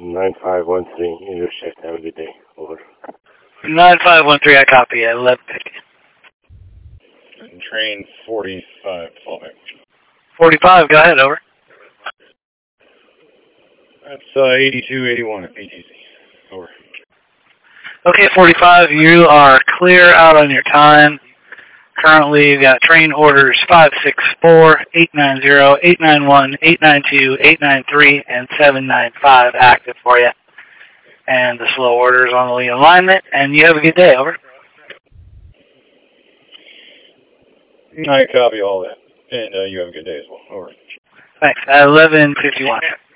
9513, intersect. Have a good day. Over. 9513, I copy at 1150. Train 45, fallback. 45, go ahead, over. That's 8281 at PTC. Over. Okay, 45, you are clear out on your time. Currently, you've got train orders 564, 890, 891, 892, 893, and 795 active for you. And the slow orders on the lead alignment, and you have a good day, over. I copy all that, and you have a good day as well, over. Thanks, at 11:51.